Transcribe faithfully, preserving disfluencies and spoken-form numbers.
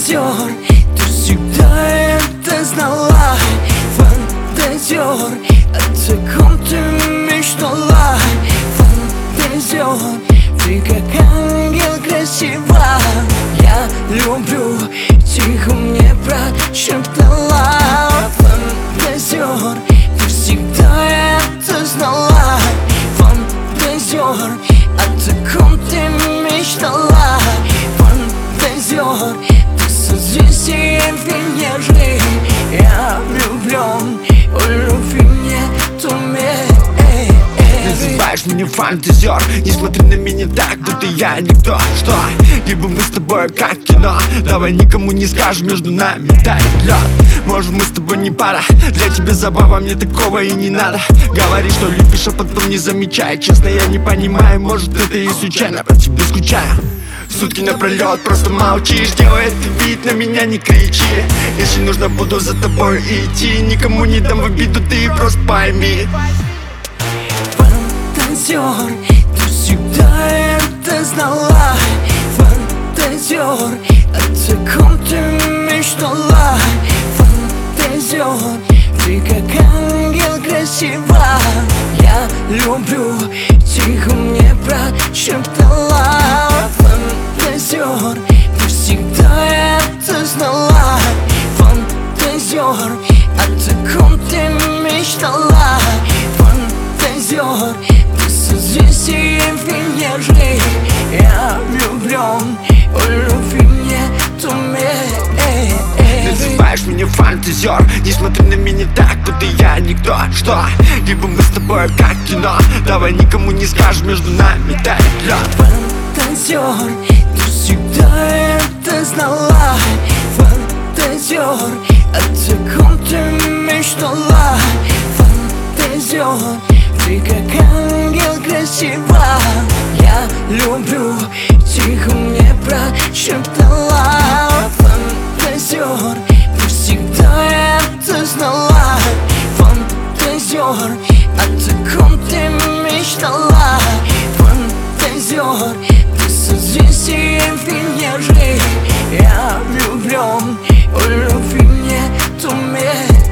фантазер, ты всегда это знала. Фантазер, о таком ты мечтала. Фантазер, ты как ангел красива. Я люблю, тихо мне прошептала. Фантазер, ты всегда это знала. Фантазер, о таком ты мечтала. Фантазер, ты созвездие Венеры. Я влюблен, о любви нету меры. Называешь меня фантазер, не смотри на меня так, будто я никто. Что? Либо мы с тобой как кино. Давай никому не скажем, между нами тает лед. Может, мы с тобой не пара, для тебя забава, мне такого и не надо. Говори, что любишь, а потом не замечай. Честно, я не понимаю, может, это и случайно, по тебе скучаю. Сутки напролет просто молчишь, делай это вид, на меня не кричи. Если нужно, буду за тобой идти, никому не дам в обиду, ты просто пойми. Фантазер, ты всегда это знала. Фантазер, о таком ты мечтала. Фантазер, ты как ангел красива. Я люблю, тихо мне прошептала. Фантазер, ты всегда это знала. Фантазер, о таком ты мечтала. Фантазер, ты созвездие Венеры. Я влюблен, о любви нету меры. Называешь меня фантазер, не смотри на меня так, будто я никто. Что? Либо мы с тобой как кино. Давай никому не скажем, между нами тает лед. Фантазер, ты всегда это знала. Фантазер, о таком ты мечтала. Фантазер, ты как ангел красива. Я люблю, тихо мне прошептала. Фантазер, ты всегда это знала. Фантазер, о таком ты мечтала. Фантазер, ты созвездие Венеры. Я влюблен, о любви нету меры.